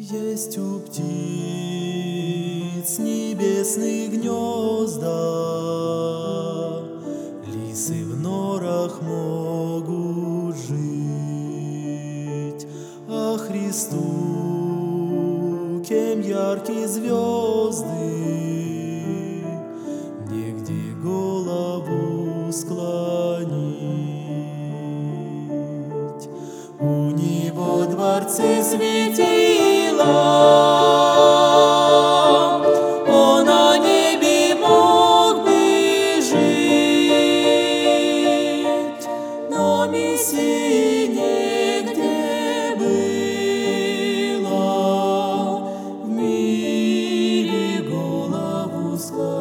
Есть у птиц небесных гнезда, лисы в норах могут жить, а Христу, кем яркие звезды, негде голову склонить. У него дворцы светила, он о небе мог бы жить, но Мессии негде было в мире голову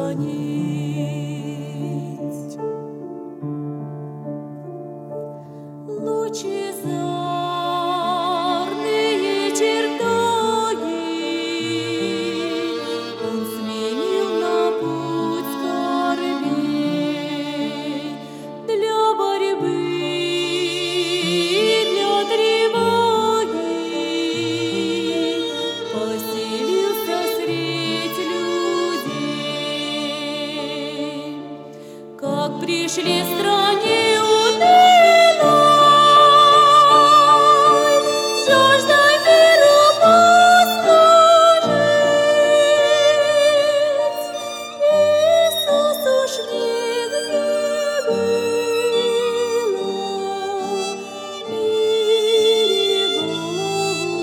склонить. Лучезарные чертоги он сменил на путь скорбей, для борьбы и для тревоги поселился средь людей. Как пришли стране жаждой миру послужить, Иисус уж нигде было в мире голову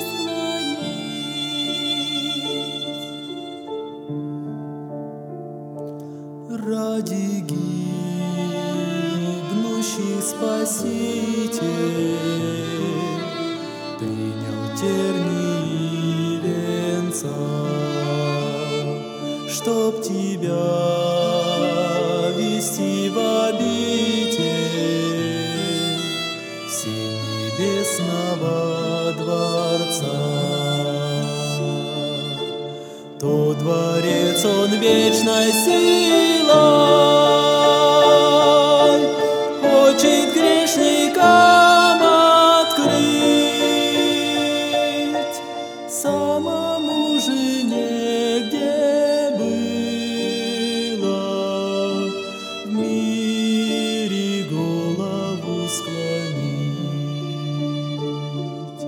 склонить. Ради гибнущий Спаситель принял тернии и венца, чтоб тебя вести в обитель силь небесного дворца. То дворец он вечной силой хочет грешникам открыть, самому же негде было в мире голову склонить.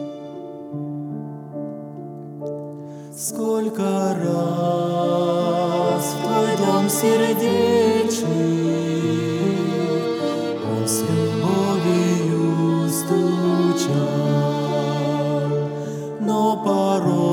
Сколько раз в твой дом сердечный он с любовью стучал, но порой